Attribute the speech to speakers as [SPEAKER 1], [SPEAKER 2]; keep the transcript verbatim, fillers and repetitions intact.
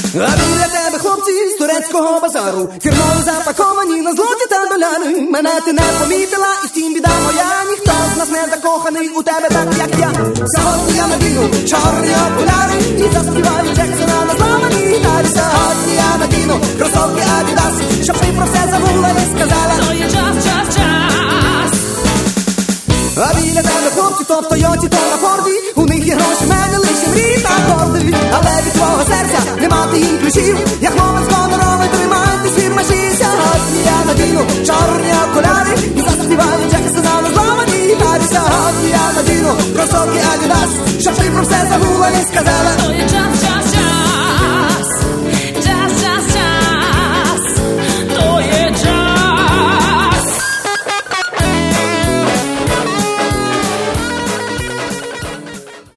[SPEAKER 1] А біля тебе хлопці з турецького базару, фірмово запаковані на злоті та доляри. Мене ти не помітила, і втім біда моя, ніхто з нас не закоханий у тебе так, як я. Сьогодні я надіну чорні окуляри і заспіваю Джексона на зламаній гітарі. Сьогодні я надіну кросовки Adidas, щоб ти про все забула і сказала:
[SPEAKER 2] то є час, час, час.
[SPEAKER 1] А біля тебе хлопці, то в Тойоті, то на Форді, у них є гроші, в мене лише мрії та горди. Але від твого серця не мати їм ключів, як момент гоноровий, тримайтесь від межі. Сьогодні я надіну чорні окуляри і заспіваю Джексона на зламаній гітарі. Сьогодні я надіну кросовки Adidas, щоб ти про все забула і сказала:
[SPEAKER 2] то є час, час.